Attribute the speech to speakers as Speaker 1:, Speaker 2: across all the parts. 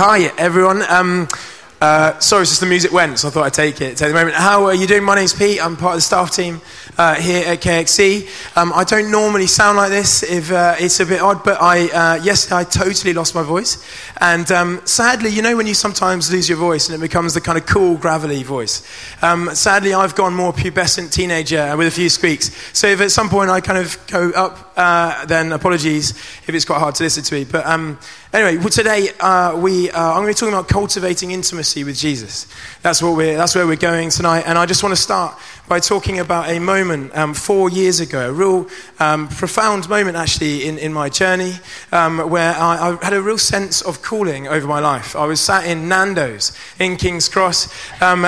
Speaker 1: Hi, everyone. Sorry, it's just the music went, so I thought I'd take the moment. How are you doing? My name's Pete. I'm part of the staff team here at KXC. I don't normally sound like this. If it's a bit odd, but yesterday I totally lost my voice. And sadly, you know when you sometimes lose your voice and it becomes the kind of cool, gravelly voice. Sadly, I've gone more pubescent teenager with a few squeaks. So if at some point I kind of go up, then apologies if it's quite hard to listen to me. But anyway, today I'm going to be talking about cultivating intimacy with Jesus. That's where we're going tonight. And I just want to start by talking about a moment 4 years ago, a real profound moment actually in my journey, where I had a real sense of calling over my life. I was sat in Nando's in King's Cross, and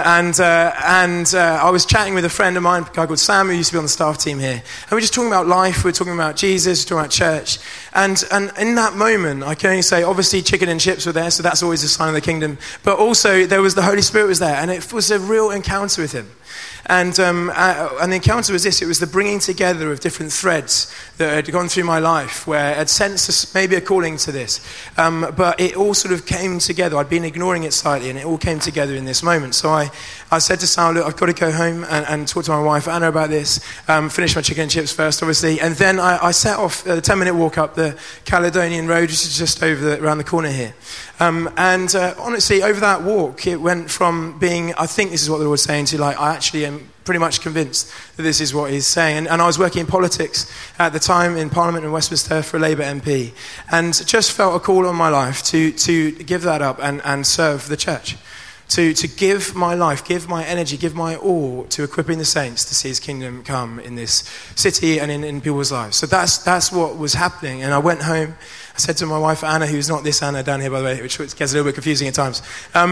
Speaker 1: I was chatting with a friend of mine, a guy called Sam, who used to be on the staff team here. And we were just talking about life, we were talking about Jesus, we were talking about church. And in that moment, I can only say, obviously chicken and chips were there, so that's always a sign of the kingdom. But also there was the Holy Spirit was there, and it was a real encounter with him. And the encounter was this: it was the bringing together of different threads that had gone through my life, where I'd sensed maybe a calling to this, but it all sort of came together. I'd been ignoring it slightly, and it all came together in this moment. So I said to Sal, look, I've got to go home and talk to my wife Anna about this, finish my chicken and chips first, obviously, and then I set off a 10-minute walk up the Caledonian Road, which is just around the corner here. Honestly, over that walk, it went from being, I think this is what the Lord's saying, to like, I actually am pretty much convinced that this is what he's saying. And I was working in politics at the time in Parliament in Westminster for a Labour MP, and just felt a call on my life to give that up and serve the church. To give my life, give my energy, give my all to equipping the saints to see his kingdom come in this city and in people's lives. So that's what was happening. And I went home. I said to my wife Anna, who's not this Anna down here by the way, which gets a little bit confusing at times. I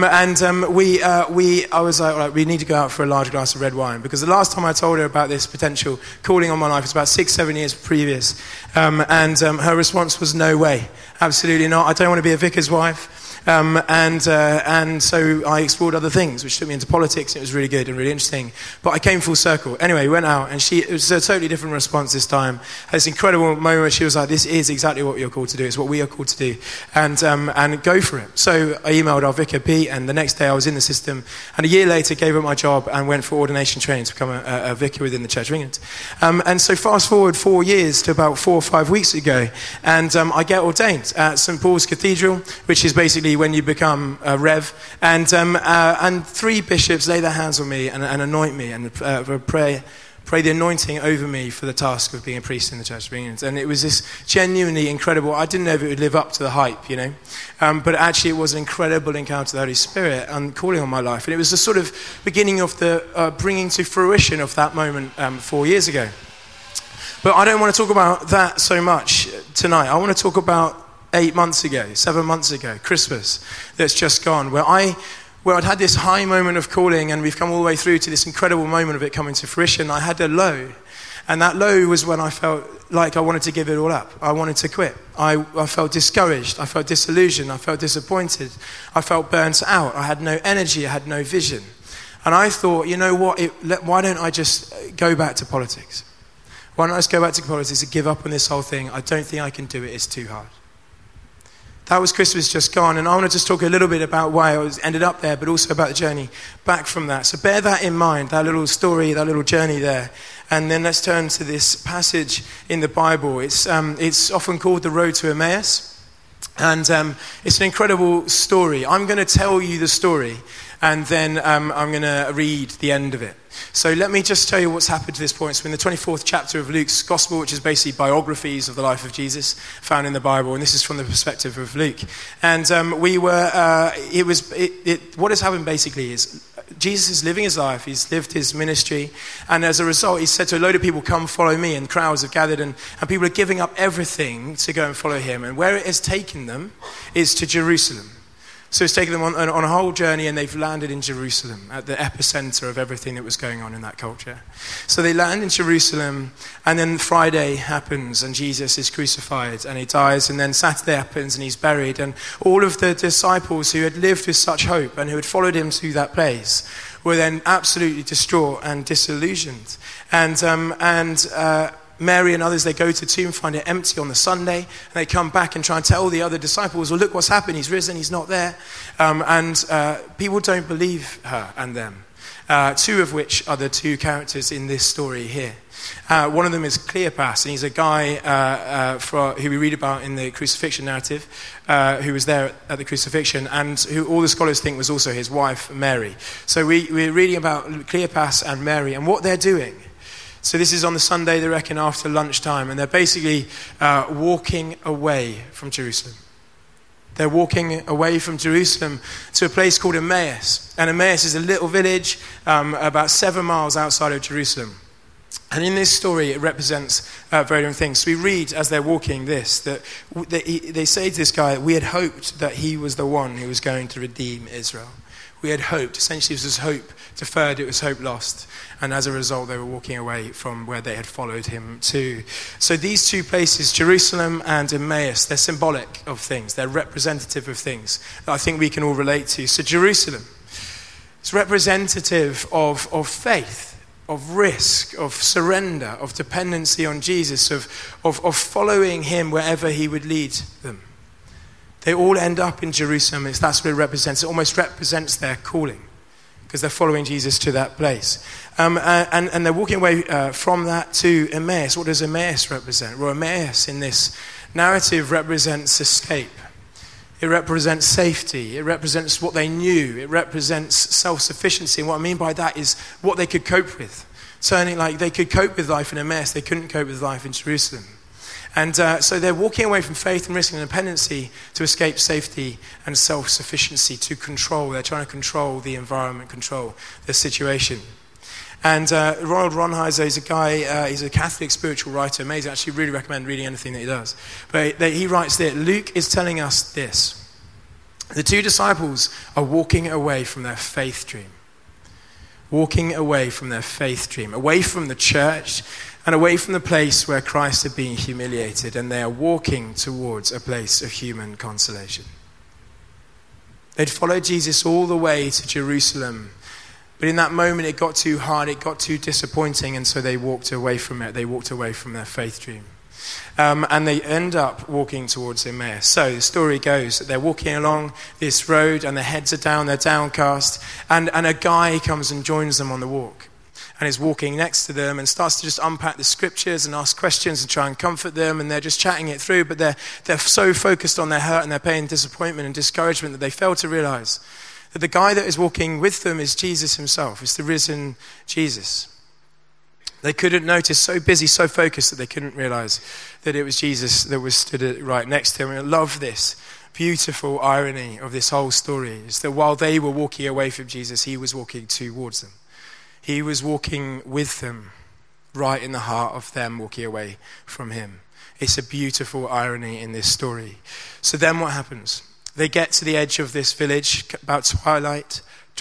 Speaker 1: was like, all right, we need to go out for a large glass of red wine, because the last time I told her about this potential calling on my life was about 6-7 years previous. Her response was, no way, absolutely not. I don't want to be a vicar's wife. And so I explored other things, which took me into politics. It was really good and really interesting. But I came full circle. Anyway, we went out, and it was a totally different response this time. Had this incredible moment where she was like, this is exactly what you're called to do. It's what we are called to do. And go for it. So I emailed our vicar, Pete, and the next day I was in the system. And a year later, gave up my job and went for ordination training to become a vicar within the Church of England. And so fast forward 4 years to about 4 or 5 weeks ago, and I get ordained at St. Paul's Cathedral, which is basically when you become a rev, and 3 bishops lay their hands on me and anoint me and pray the anointing over me for the task of being a priest in the Church of England. And it was this genuinely incredible. I didn't know if it would live up to the hype, you know, but actually it was an incredible encounter with the Holy Spirit and calling on my life. And it was the sort of beginning of the bringing to fruition of that moment 4 years ago. But I don't want to talk about that so much tonight. I want to talk about 7 months ago, Christmas, that's just gone, where I'd had this high moment of calling, and we've come all the way through to this incredible moment of it coming to fruition. I had a low, and that low was when I felt like I wanted to give it all up. I wanted to quit. I felt discouraged. I felt disillusioned. I felt disappointed. I felt burnt out. I had no energy. I had no vision. And I thought, you know what, why don't I just go back to politics? Why don't I just go back to politics and give up on this whole thing? I don't think I can do it. It's too hard. That was Christmas just gone, and I want to just talk a little bit about why I ended up there, but also about the journey back from that. So bear that in mind, that little story, that little journey there. And then let's turn to this passage in the Bible. It's often called the Road to Emmaus, and it's an incredible story. I'm going to tell you the story, and then I'm going to read the end of it. So let me just tell you what's happened to this point. So in the 24th chapter of Luke's Gospel, which is basically biographies of the life of Jesus found in the Bible, and this is from the perspective of Luke. And what has happened basically is Jesus is living his life, he's lived his ministry, and as a result, he said to a load of people, come follow me, and crowds have gathered, and people are giving up everything to go and follow him. And where it has taken them is to Jerusalem. So it's taken them on a whole journey, and they've landed in Jerusalem, at the epicenter of everything that was going on in that culture. So they land in Jerusalem, and then Friday happens, and Jesus is crucified, and he dies, and then Saturday happens, and he's buried. And all of the disciples who had lived with such hope and who had followed him to that place were then absolutely distraught and disillusioned. And Mary and others, they go to the tomb, find it empty on the Sunday, and they come back and try and tell the other disciples, well, look what's happened, he's risen, he's not there. And people don't believe her and them, two of which are the two characters in this story here. One of them is Cleopas, and he's a guy who we read about in the crucifixion narrative, who was there at the crucifixion, and who all the scholars think was also his wife, Mary. So we're reading about Cleopas and Mary and what they're doing. So this is on the Sunday, they reckon, after lunchtime, and they're basically walking away from Jerusalem. They're walking away from Jerusalem to a place called Emmaus. And Emmaus is a little village about 7 miles outside of Jerusalem. And in this story, it represents very different things. So we read, as they're walking this, that they say to this guy, we had hoped that he was the one who was going to redeem Israel. We had hoped. Essentially, it was hope deferred, it was hope lost. And as a result, they were walking away from where they had followed him to. So these two places, Jerusalem and Emmaus, they're symbolic of things. They're representative of things that I think we can all relate to. So Jerusalem is representative of faith, of risk, of surrender, of dependency on Jesus, of following him wherever he would lead them. They all end up in Jerusalem. That's what it represents. It almost represents their calling because they're following Jesus to that place. And they're walking away from that to Emmaus. What does Emmaus represent? Well, Emmaus in this narrative represents escape. It represents safety. It represents what they knew. It represents self-sufficiency. And what I mean by that is what they could cope with. Certainly, like they could cope with life in Emmaus. They couldn't cope with life in Jerusalem. And so they're walking away from faith and risk and dependency to escape safety and self-sufficiency, to control. They're trying to control the environment, control the situation. And Ronald Ronheiser is a guy, he's a Catholic spiritual writer. Amazing. I actually really recommend reading anything that he does. But he writes that Luke is telling us this. The two disciples are walking away from their faith dream. Walking away from their faith dream. Away from the church and away from the place where Christ had been humiliated. And they are walking towards a place of human consolation. They'd followed Jesus all the way to Jerusalem. But in that moment, it got too hard, it got too disappointing, and so they walked away from it. They walked away from their faith dream. And they end up walking towards Emmaus. So the story goes that they're walking along this road, and their heads are down, they're downcast, and a guy comes and joins them on the walk. And is walking next to them and starts to just unpack the scriptures and ask questions and try and comfort them, and they're just chatting it through, but they're so focused on their hurt and their pain, disappointment and discouragement that they fail to realize that the guy that is walking with them is Jesus himself. It's the risen Jesus. They couldn't notice, so busy, so focused, that they couldn't realize that it was Jesus that was stood right next to him. And I love this beautiful irony of this whole story, is that while they were walking away from Jesus, he was walking towards them. He was walking with them, right in the heart of them walking away from him. It's a beautiful irony in this story. So then what happens? They get to the edge of this village about twilight,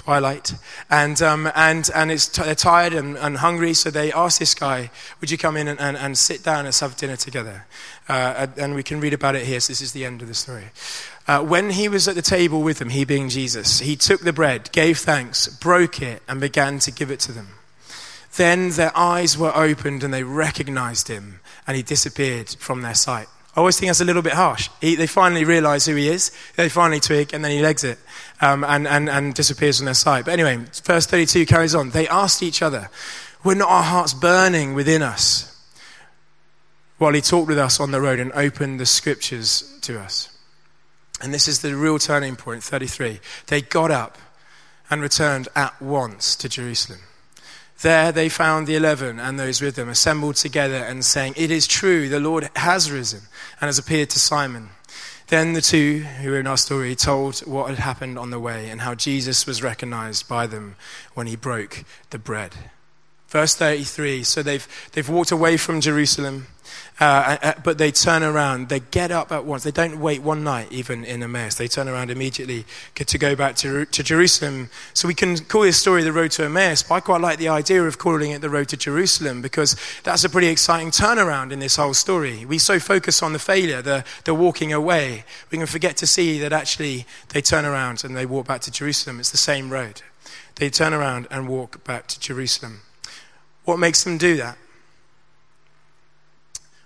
Speaker 1: and they're tired and hungry, so they ask this guy, would you come in and sit down and let's have dinner together? And we can read about it here, so this is the end of the story. When he was at the table with them, he being Jesus, he took the bread, gave thanks, broke it, and began to give it to them. Then their eyes were opened and they recognized him, and he disappeared from their sight. I always think that's a little bit harsh. They finally realize who he is. They finally twig, and then he legs it and disappears from their sight. But anyway, verse 32 carries on. They asked each other, were not our hearts burning within us while he talked with us on the road and opened the scriptures to us? And this is the real turning point, 33. They got up and returned at once to Jerusalem. There they found the 11 and those with them assembled together and saying, it is true, the Lord has risen and has appeared to Simon. Then the two who are in our story told what had happened on the way and how Jesus was recognized by them when he broke the bread. Verse 33, so they've walked away from Jerusalem, but they turn around. They get up at once. They don't wait one night, even in Emmaus. They turn around immediately to go back to Jerusalem. So we can call this story the road to Emmaus, but I quite like the idea of calling it the road to Jerusalem, because that's a pretty exciting turnaround in this whole story. We so focus on the failure, the walking away, we can forget to see that actually they turn around and they walk back to Jerusalem. It's the same road. They turn around and walk back to Jerusalem. What makes them do that?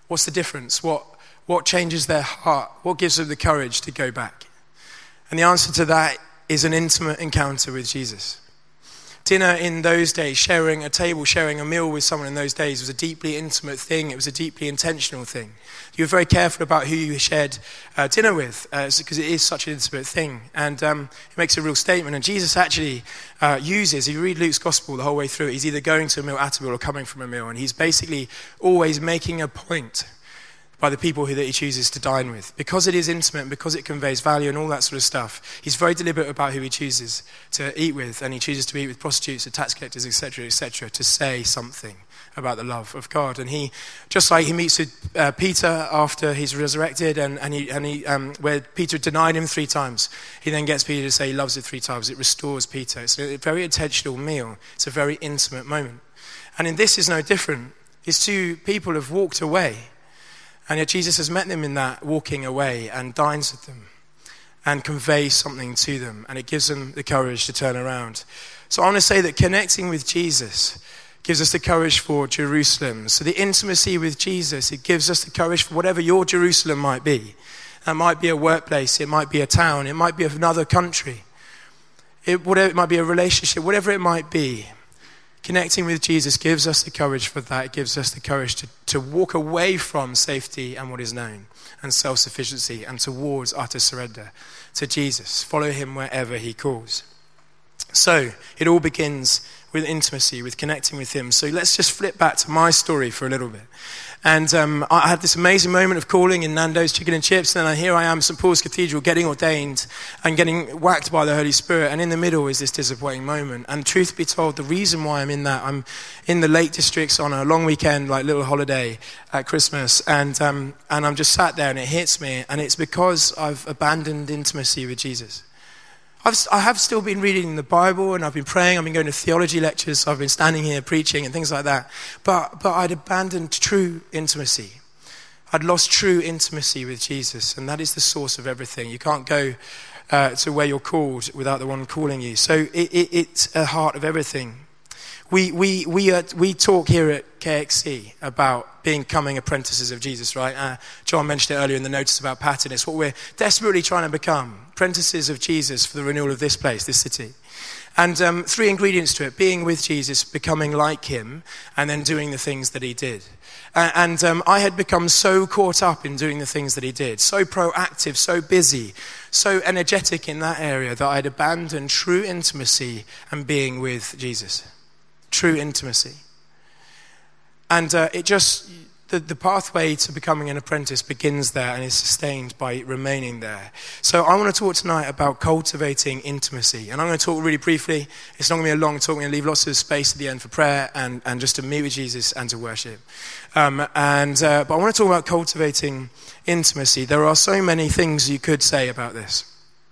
Speaker 1: What's the difference? What changes their heart? What gives them the courage to go back? And the answer to that is an intimate encounter with Jesus. Dinner in those days, sharing a table, sharing a meal with someone in those days was a deeply intimate thing. It was a deeply intentional thing. You were very careful about who you shared dinner with because it is such an intimate thing. And it makes a real statement. And Jesus actually uses, if you read Luke's gospel the whole way through, he's either going to a meal, at a meal, or coming from a meal. And he's basically always making a point by the people that he chooses to dine with. Because it is intimate and because it conveys value and all that sort of stuff, he's very deliberate about who he chooses to eat with, and he chooses to eat with prostitutes and tax collectors, etc., to say something about the love of God. And he, just like he meets with Peter after he's resurrected, and where Peter denied him 3 times, he then gets Peter to say he loves it 3 times. It restores Peter. It's a very intentional meal. It's a very intimate moment. And in this is no different. These 2 people have walked away, and yet Jesus has met them in that walking away and dines with them and conveys something to them, and it gives them the courage to turn around. So I want to say that connecting with Jesus gives us the courage for Jerusalem. So the intimacy with Jesus, it gives us the courage for whatever your Jerusalem might be. That might be a workplace, it might be a town, it might be another country. It might be a relationship, whatever it might be. Connecting with Jesus gives us the courage for that. It gives us the courage to walk away from safety and what is known and self-sufficiency and towards utter surrender to Jesus. Follow him wherever he calls. So it all begins with intimacy, with connecting with him. So let's just flip back to my story for a little bit. And I had this amazing moment of calling in Nando's Chicken and Chips, and then here I am, St. Paul's Cathedral, getting ordained and getting whacked by the Holy Spirit. And in the middle is this disappointing moment. And truth be told, the reason why I'm in that, I'm in the Lake Districts on a long weekend, like little holiday at Christmas, and I'm just sat there and it hits me, and it's because I've abandoned intimacy with Jesus. I have still been reading the Bible, and I've been praying, I've been going to theology lectures, so I've been standing here preaching and things like that. But I'd abandoned true intimacy. I'd lost true intimacy with Jesus, and that is the source of everything. You can't go to where you're called without the one calling you. So it's the heart of everything. We talk here at KXC about becoming apprentices of Jesus, right? John mentioned it earlier in the notice about pattern. It's what we're desperately trying to become, apprentices of Jesus for the renewal of this place, this city. And 3 ingredients to it: being with Jesus, becoming like him, and then doing the things that he did. And I had become so caught up in doing the things that he did, so proactive, so busy, so energetic in that area, that I'd abandoned true intimacy and being with Jesus. True intimacy. And the pathway to becoming an apprentice begins there and is sustained by remaining there. So I want to talk tonight about cultivating intimacy. And I'm going to talk really briefly. It's not going to be a long talk. I'm going to leave lots of space at the end for prayer and just to meet with Jesus and to worship. But I want to talk about cultivating intimacy. There are so many things you could say about this.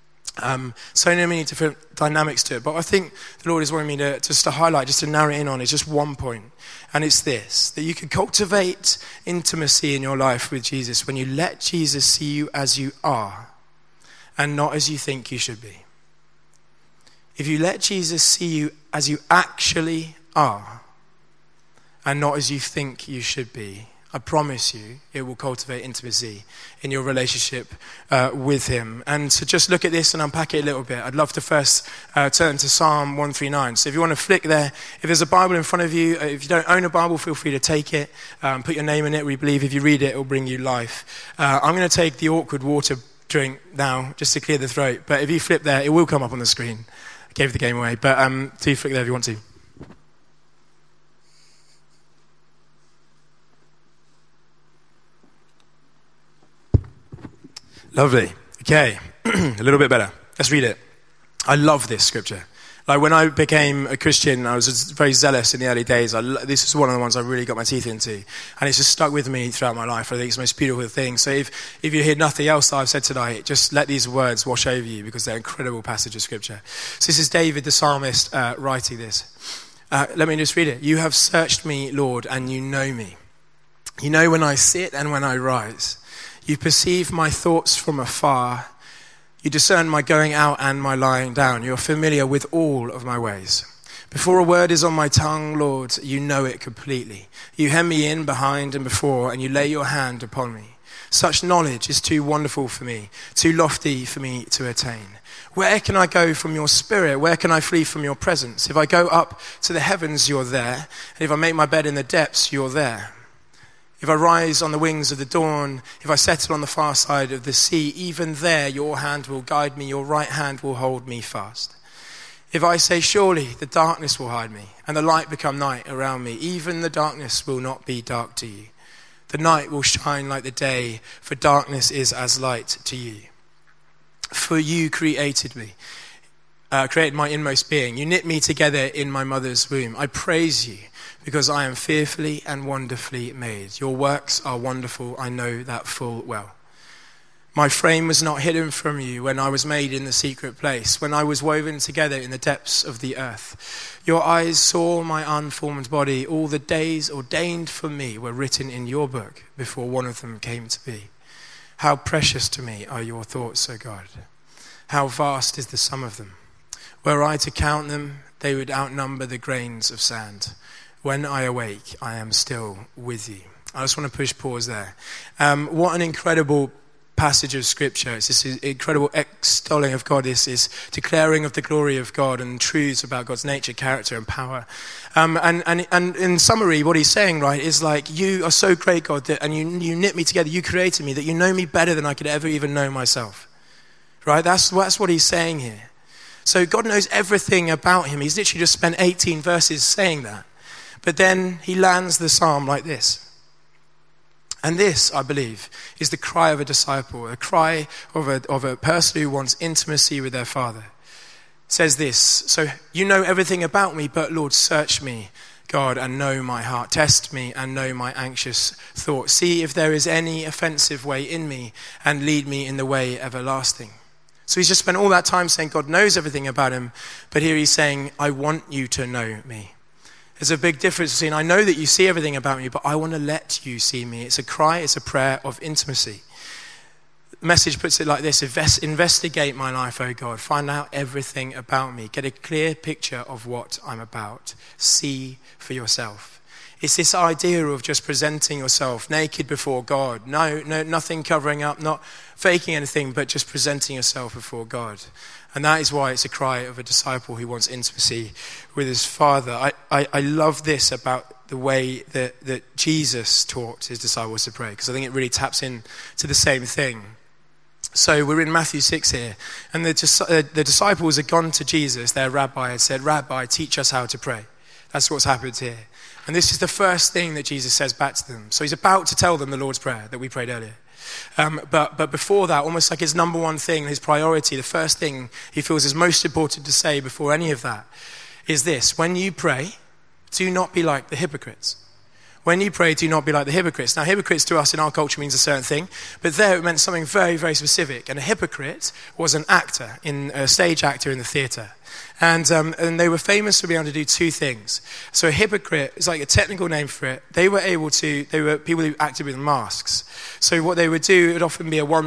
Speaker 1: So many different dynamics to it, but I think the Lord is wanting me to highlight, just to narrow it in on, is just one point, and it's this: that you can cultivate intimacy in your life with Jesus when you let Jesus see you as you are and not as you think you should be. If you let Jesus see you as you actually are and not as you think you should be, I promise you, it will cultivate intimacy in your relationship with him. And to just look at this and unpack it a little bit, I'd love to first turn to Psalm 139. So if you want to flick there, if there's a Bible in front of you, if you don't own a Bible, feel free to take it, put your name in it. We believe if you read it, it will bring you life. I'm going to take the awkward water drink now, just to clear the throat. But if you flip there, it will come up on the screen. I gave the game away, but do flick there if you want to. Lovely. Okay, a little bit better. Let's read it. I love this scripture. Like when I became a Christian, I was very zealous in the early days. This is one of the ones I really got my teeth into. And it's just stuck with me throughout my life. I think it's the most beautiful thing. So if you hear nothing else that I've said tonight, just let these words wash over you because they're an incredible passage of scripture. So this is David the psalmist writing this. Let me just read it. You have searched me, Lord, and you know me. You know when I sit and when I rise. You perceive my thoughts from afar. You discern my going out and my lying down. You are familiar with all of my ways. Before a word is on my tongue, Lord, you know it completely. You hem me in behind and before, and you lay your hand upon me. Such knowledge is too wonderful for me, too lofty for me to attain. Where can I go from your spirit? Where can I flee from your presence? If I go up to the heavens, you're there. And if I make my bed in the depths, you're there. If I rise on the wings of the dawn, if I settle on the far side of the sea, even there your hand will guide me, your right hand will hold me fast. If I say, surely the darkness will hide me, and the light become night around me, even the darkness will not be dark to you. The night will shine like the day, for darkness is as light to you. For you created me, created my inmost being. You knit me together in my mother's womb. I praise you, because I am fearfully and wonderfully made. Your works are wonderful, I know that full well. My frame was not hidden from you when I was made in the secret place, when I was woven together in the depths of the earth. Your eyes saw my unformed body. All the days ordained for me were written in your book before one of them came to be. How precious to me are your thoughts, O God. How vast is the sum of them. Were I to count them, they would outnumber the grains of sand. When I awake, I am still with you. I just want to push pause there. What an incredible passage of scripture. It's this incredible extolling of God, this declaring of the glory of God and truths about God's nature, character and power. And in summary, what he's saying, right, is like, you are so great, God, and you knit me together, you created me, that you know me better than I could ever even know myself. Right? That's what he's saying here. So God knows everything about him. He's literally just spent 18 verses saying that. But then he lands the psalm like this. And this, I believe, is the cry of a disciple, a cry of a person who wants intimacy with their Father. It says this, so you know everything about me, but Lord, search me, God, and know my heart. Test me and know my anxious thoughts. See if there is any offensive way in me and lead me in the way everlasting. So he's just spent all that time saying God knows everything about him, but here he's saying, I want you to know me. There's a big difference between, I know that you see everything about me, but I want to let you see me. It's a cry, it's a prayer of intimacy. The message puts it like this, investigate my life, O God. Find out everything about me. Get a clear picture of what I'm about. See for yourself. It's this idea of just presenting yourself naked before God. No, nothing covering up, not faking anything, but just presenting yourself before God. And that is why it's a cry of a disciple who wants intimacy with his Father. I love this about the way that Jesus taught his disciples to pray, because I think it really taps in to the same thing. So we're in Matthew 6 here, and the disciples had gone to Jesus, their rabbi, and said, Rabbi, teach us how to pray. That's what's happened here. And this is the first thing that Jesus says back to them. So he's about to tell them the Lord's Prayer that we prayed earlier. But before that, almost like his number one thing, his priority, the first thing he feels is most important to say before any of that is this. When you pray, do not be like the hypocrites. When you pray, do not be like the hypocrites. Now, hypocrites to us in our culture means a certain thing, but there it meant something very, very specific. And a hypocrite was an actor, a stage actor in the theatre. And they were famous for being able to do two things. So a hypocrite is like a technical name for it. They were people who acted with masks. So what they would do, it would often be a one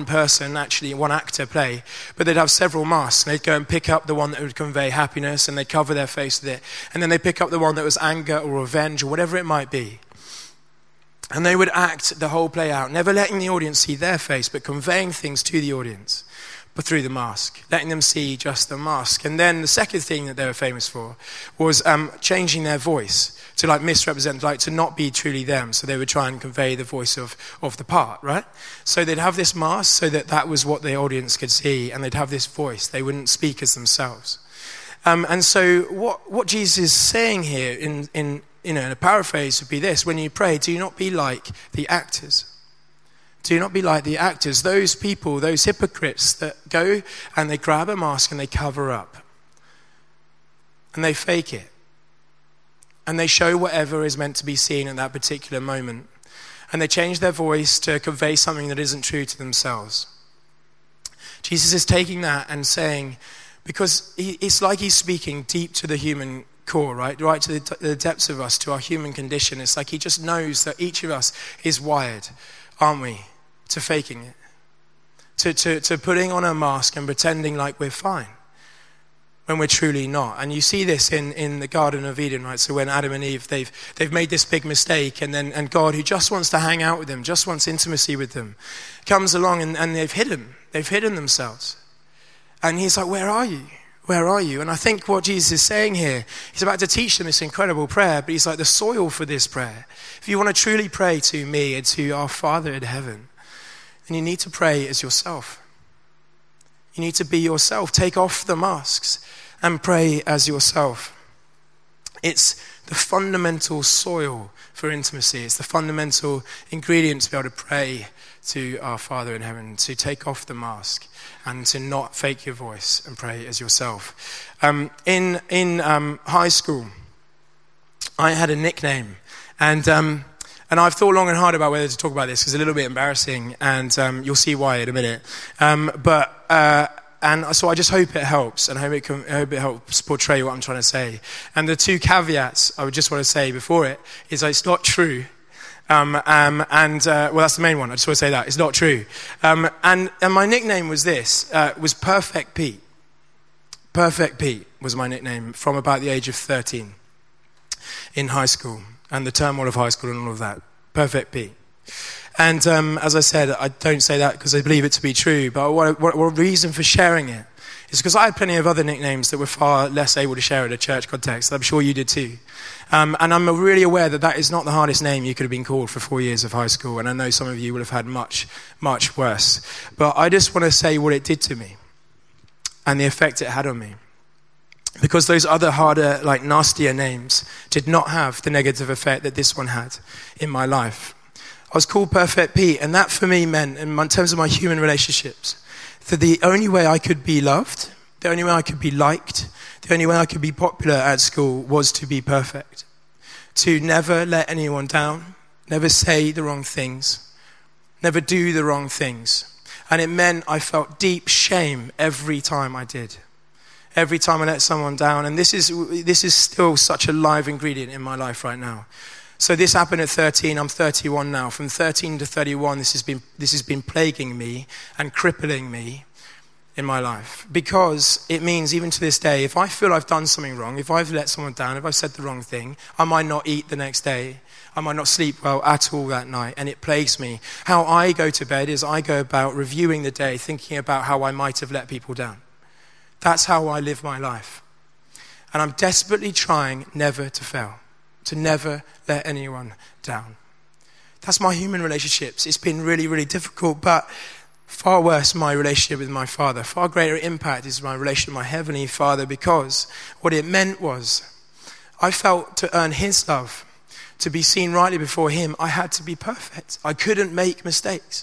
Speaker 1: actor play, but they'd have several masks. And they'd go and pick up the one that would convey happiness, and they'd cover their face with it. And then they'd pick up the one that was anger or revenge or whatever it might be. And they would act the whole play out, never letting the audience see their face, but conveying things to the audience, but through the mask, letting them see just the mask. And then the second thing that they were famous for was changing their voice to misrepresent, to not be truly them. So they would try and convey the voice of the part, right? So they'd have this mask so that was what the audience could see, and they'd have this voice. They wouldn't speak as themselves. And so what Jesus is saying here in a paraphrase would be this: when you pray, do not be like the actors. Do not be like the actors, those people, those hypocrites that go and they grab a mask and they cover up. And they fake it. And they show whatever is meant to be seen at that particular moment. And they change their voice to convey something that isn't true to themselves. Jesus is taking that and saying, because it's like he's speaking deep to the human core, right to the depths of us, to our human condition. It's like he just knows that each of us is wired, aren't we, to faking it, to putting on a mask and pretending like we're fine. when we're truly not. And you see this in the Garden of Eden, right? So when Adam and Eve, they've made this big mistake, and God, who just wants to hang out with them, just wants intimacy with them, comes along and they've hidden themselves. And he's like, where are you? Where are you? And I think what Jesus is saying here, he's about to teach them this incredible prayer, but he's like, the soil for this prayer, if you want to truly pray to me and to our Father in heaven, then you need to pray as yourself. You need to be yourself. Take off the masks and pray as yourself. It's the fundamental soil for intimacy. It's the fundamental ingredient to be able to pray to our Father in heaven, to take off the mask and to not fake your voice and pray as yourself. In high school, I had a nickname, and I've thought long and hard about whether to talk about this because it's a little bit embarrassing, and you'll see why in a minute. And so I just hope it helps, and I hope it helps portray what I'm trying to say. And the two caveats I would just want to say before it is that it's not true. Well, that's the main one. I just want to say that. It's not true. And my nickname was this, was Perfect Pete. Perfect Pete was my nickname from about the age of 13 in high school, and the turmoil of high school and all of that. Perfect Pete. And as I said, I don't say that because I believe it to be true, but what reason for sharing it is because I had plenty of other nicknames that were far less able to share in a church context. I'm sure you did too. And I'm really aware that is not the hardest name you could have been called for 4 years of high school, and I know some of you will have had much, much worse. But I just want to say what it did to me and the effect it had on me. Because those other harder, nastier names did not have the negative effect that this one had in my life. I was called Perfect Pete, and that for me meant, in terms of my human relationships, that the only way I could be loved, the only way I could be liked, the only way I could be popular at school was to be perfect. To never let anyone down, never say the wrong things, never do the wrong things. And it meant I felt deep shame every time I did. Every time I let someone down. And this is still such a live ingredient in my life right now. So this happened at 13, I'm 31 now. From 13 to 31, this has been plaguing me and crippling me in my life. Because it means even to this day, if I feel I've done something wrong, if I've let someone down, if I've said the wrong thing, I might not eat the next day. I might not sleep well at all that night, and it plagues me. How I go to bed is I go about reviewing the day, thinking about how I might have let people down. That's how I live my life. And I'm desperately trying never to fail. To never let anyone down. That's my human relationships. It's been really, really difficult, but far worse my relationship with my Father. Far greater impact is my relationship with my Heavenly Father, because what it meant was I felt to earn His love, to be seen rightly before Him, I had to be perfect. I couldn't make mistakes.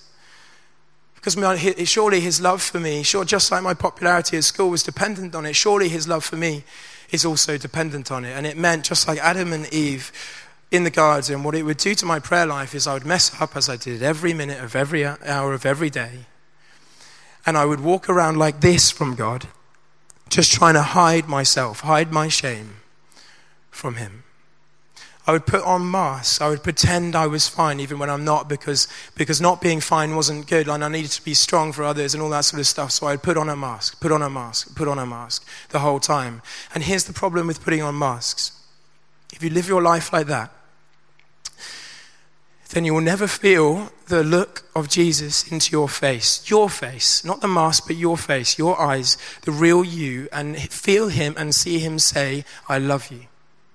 Speaker 1: Because surely His love for me, just like my popularity at school was dependent on it, surely His love for me is also dependent on it. And it meant, just like Adam and Eve in the garden, what it would do to my prayer life is I would mess up as I did every minute of every hour of every day. And I would walk around like this from God, just trying to hide myself, hide my shame from Him. I would put on masks. I would pretend I was fine even when I'm not, because not being fine wasn't good, and I needed to be strong for others and all that sort of stuff. So I'd put on a mask the whole time. And here's the problem with putting on masks. If you live your life like that, then you will never feel the look of Jesus into your face, not the mask, but your face, your eyes, the real you, and feel Him and see Him say, I love you.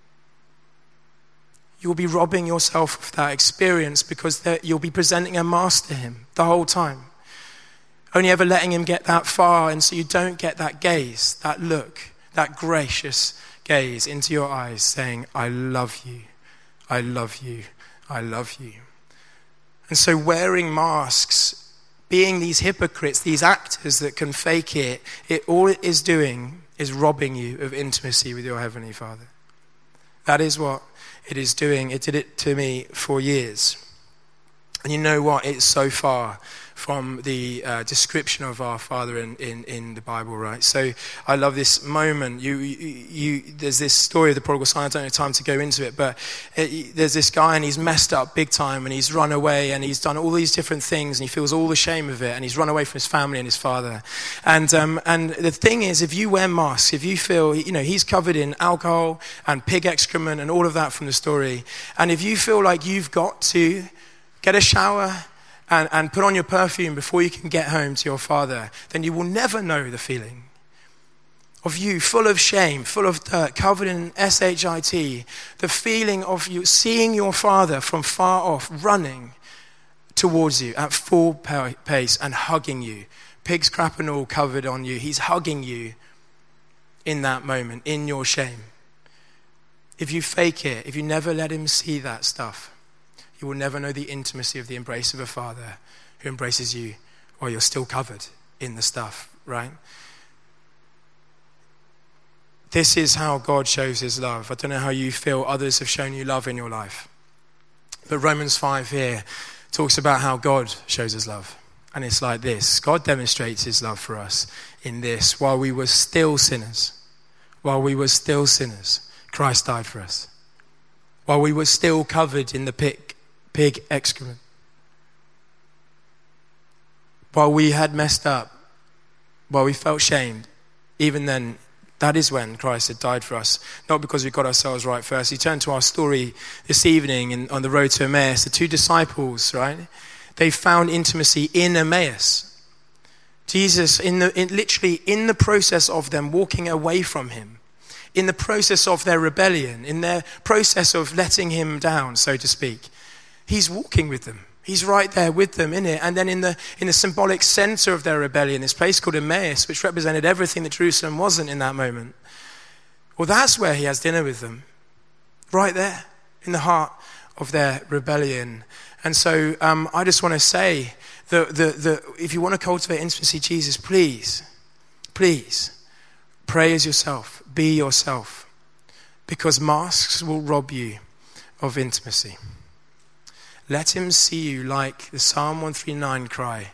Speaker 1: You'll be robbing yourself of that experience because you'll be presenting a mask to Him the whole time. Only ever letting Him get that far, and so you don't get that gaze, that look, that gracious gaze into your eyes saying, I love you, I love you, I love you. And so wearing masks, being these hypocrites, these actors that can fake it, all it is doing is robbing you of intimacy with your Heavenly Father. That is what it is doing. It did it to me for years. And you know what? It's so far from the description of our Father in the Bible, right? So I love this moment. There's this story of the prodigal son. I don't have time to go into it, but there's this guy and he's messed up big time and he's run away and he's done all these different things and he feels all the shame of it and he's run away from his family and his father. And the thing is, if you wear masks, if you feel, he's covered in alcohol and pig excrement and all of that from the story, and if you feel like you've got to get a shower and put on your perfume before you can get home to your father, then you will never know the feeling of you full of shame, full of dirt, covered in shit, the feeling of you seeing your father from far off running towards you at full pace and hugging you, pig's crap and all covered on you. He's hugging you in that moment, in your shame. If you fake it, if you never let him see that stuff, you will never know the intimacy of the embrace of a father who embraces you while you're still covered in the stuff, right? This is how God shows his love. I don't know how you feel others have shown you love in your life. But Romans 5 here talks about how God shows his love. And it's like this. God demonstrates his love for us in this. While we were still sinners, Christ died for us. While we were still covered in the pig excrement. While we had messed up, while we felt shamed, even then, that is when Christ had died for us. Not because we got ourselves right first. You turn to our story this evening on the road to Emmaus. The two disciples, right? They found intimacy in Emmaus. Jesus, literally in the process of them walking away from him, in the process of their rebellion, in their process of letting him down, so to speak, he's walking with them. He's right there with them in it. And then in the symbolic center of their rebellion, this place called Emmaus, which represented everything that Jerusalem wasn't in that moment. Well, that's where he has dinner with them. Right there, in the heart of their rebellion. And so I just want to say that if you want to cultivate intimacy, Jesus, please, pray as yourself. Be yourself. Because masks will rob you of intimacy. Let him see you like the Psalm 139 cry.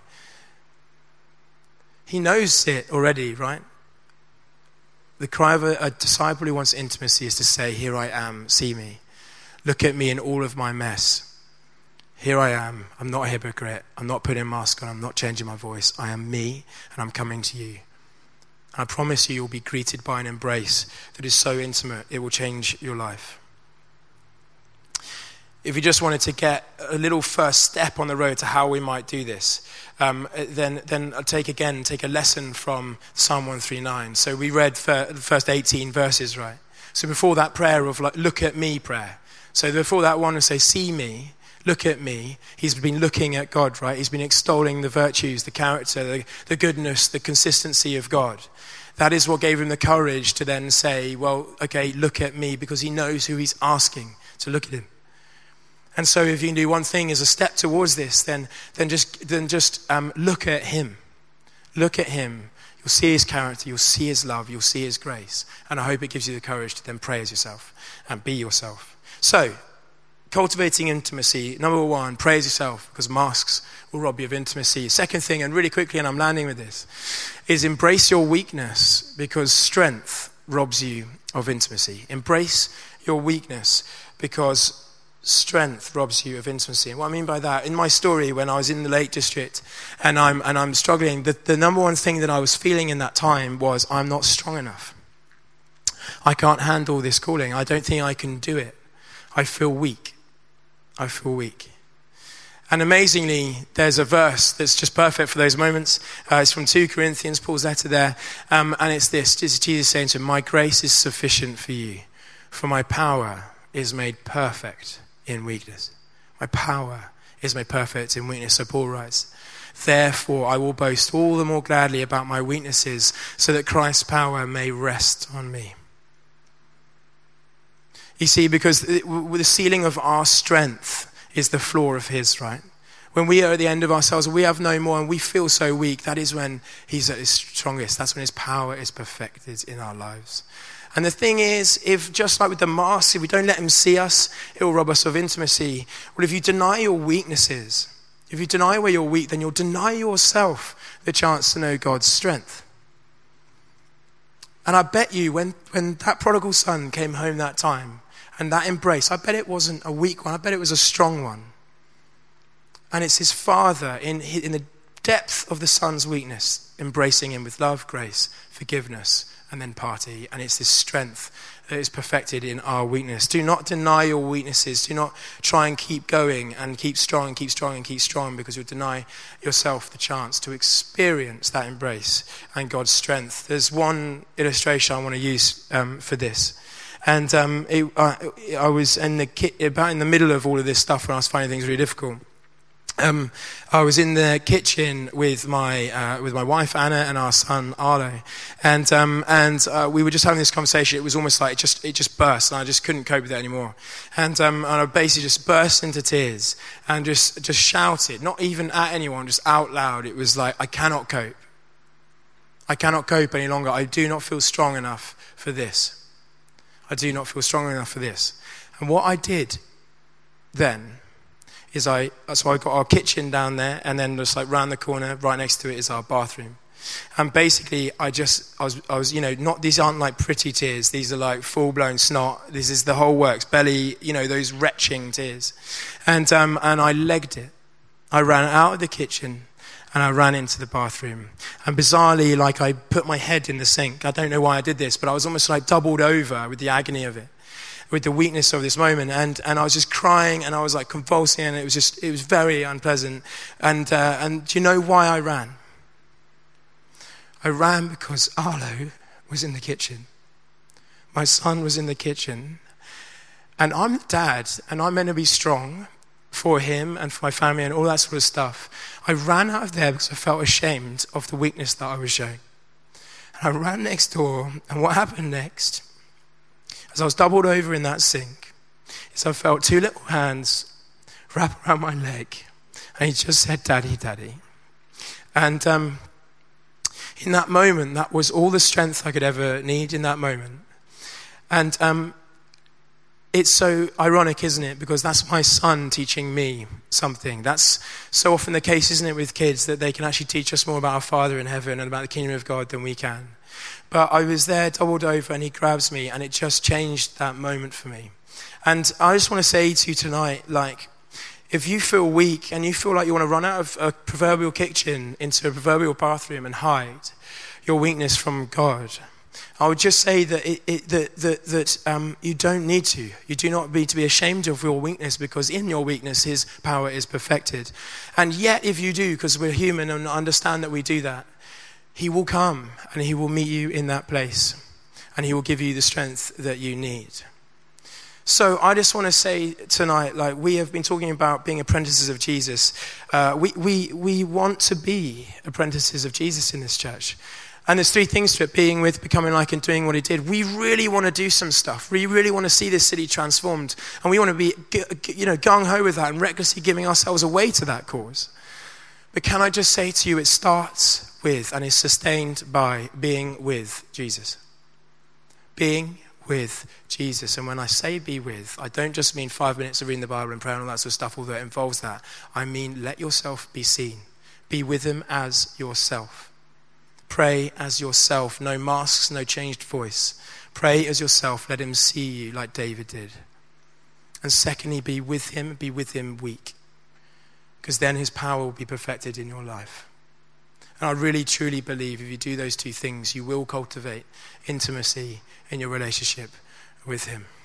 Speaker 1: He knows it already, right? The cry of a disciple who wants intimacy is to say, here I am, see me. Look at me in all of my mess. Here I am. I'm not a hypocrite. I'm not putting a mask on. I'm not changing my voice. I am me, and I'm coming to you. And I promise you'll be greeted by an embrace that is so intimate, it will change your life. If you just wanted to get a little first step on the road to how we might do this, then I'll take a lesson from Psalm 139. So we read the first 18 verses, right? So before that prayer of like, look at me prayer. So before that one would say, see me, look at me. He's been looking at God, right? He's been extolling the virtues, the character, the goodness, the consistency of God. That is what gave him the courage to then say, well, okay, look at me, because he knows who he's asking to look at him. And so if you can do one thing as a step towards this, then just look at him. Look at him. You'll see his character, you'll see his love, you'll see his grace. And I hope it gives you the courage to then pray as yourself and be yourself. So, cultivating intimacy, number one, pray as yourself, because masks will rob you of intimacy. Second thing, and really quickly, and I'm landing with this, is embrace your weakness, because strength robs you of intimacy. Embrace your weakness, because strength robs you of intimacy. And what I mean by that, in my story, when I was in the Lake District and I'm struggling, the number one thing that I was feeling in that time was, I'm not strong enough. I can't handle this calling. I don't think I can do it. I feel weak. And amazingly, there's a verse that's just perfect for those moments. It's from 2 Corinthians, Paul's letter there. And it's this, Jesus saying to him, my grace is sufficient for you, for my power is made perfect in weakness. My power is made perfect in weakness. So Paul writes, therefore I will boast all the more gladly about my weaknesses, so that Christ's power may rest on me. You see, because the ceiling of our strength is the floor of his, right? When we are at the end of ourselves, we have no more and we feel so weak, that is when he's at his strongest. That's when his power is perfected in our lives. And the thing is, if just like with the mask, if we don't let him see us, it will rob us of intimacy. Well, if you deny your weaknesses, If you deny where you're weak, then you'll deny yourself the chance to know God's strength. And I bet you when that prodigal son came home that time, and that embrace, I bet it wasn't a weak one, I bet it was a strong one. And it's his father in the depth of the son's weakness, embracing him with love, grace, forgiveness, and then party. And it's this strength that is perfected in our weakness. Do not deny your weaknesses. Do not try and keep going and keep strong and keep strong and keep strong, because you'll deny yourself the chance to experience that embrace and God's strength. There's one illustration I want to use for this. And I was about in the middle of all of this stuff when I was finding things really difficult. I was in the kitchen with my wife Anna and our son Arlo, and we were just having this conversation. It was almost like it just burst, and I just couldn't cope with it anymore. And I basically just burst into tears and just shouted, not even at anyone, just out loud. It was like, I cannot cope. I cannot cope any longer. I do not feel strong enough for this. I do not feel strong enough for this. And what I did then is I got our kitchen down there, and then just like round the corner, right next to it is our bathroom. And basically, I was, not, these aren't like pretty tears. These are like full-blown snot. This is the whole works, belly, those retching tears. And I legged it. I ran out of the kitchen, and I ran into the bathroom. And bizarrely, like I put my head in the sink. I don't know why I did this, but I was almost like doubled over with the agony of it, with the weakness of this moment, and I was just crying, and I was like convulsing, and it was very unpleasant. And do you know why I ran? I ran because Arlo was in the kitchen. My son was in the kitchen, and I'm the dad, and I'm meant to be strong for him and for my family and all that sort of stuff. I ran out of there because I felt ashamed of the weakness that I was showing. And I ran next door, and what happened next, as I was doubled over in that sink, is I felt two little hands wrap around my leg, and he just said, "Daddy, Daddy." And in that moment, that was all the strength I could ever need in that moment. And it's so ironic, isn't it? Because that's my son teaching me something. That's so often the case, isn't it, with kids, that they can actually teach us more about our Father in heaven and about the kingdom of God than we can. But I was there doubled over, and he grabs me, and it just changed that moment for me. And I just want to say to you tonight, like, if you feel weak and you feel like you want to run out of a proverbial kitchen into a proverbial bathroom and hide your weakness from God, I would just say that you don't need to. You do not need to be ashamed of your weakness, because in your weakness, his power is perfected. And yet, if you do, because we're human and understand that we do that, he will come and he will meet you in that place, and he will give you the strength that you need. So I just want to say tonight, like, we have been talking about being apprentices of Jesus. We want to be apprentices of Jesus in this church. And there's three things to it: being with, becoming like, and doing what he did. We really want to do some stuff. We really want to see this city transformed. And we want to be, gung-ho with that and recklessly giving ourselves away to that cause. But can I just say to you, it starts with and is sustained by being with Jesus. Being with Jesus. And when I say be with, I don't just mean 5 minutes of reading the Bible and praying and all that sort of stuff, although it involves that. I mean, let yourself be seen. Be with him as yourself. Pray as yourself. No masks, no changed voice. Pray as yourself. Let him see you like David did. And secondly, be with him weak. Because then his power will be perfected in your life. And I really, truly believe if you do those two things, you will cultivate intimacy in your relationship with him.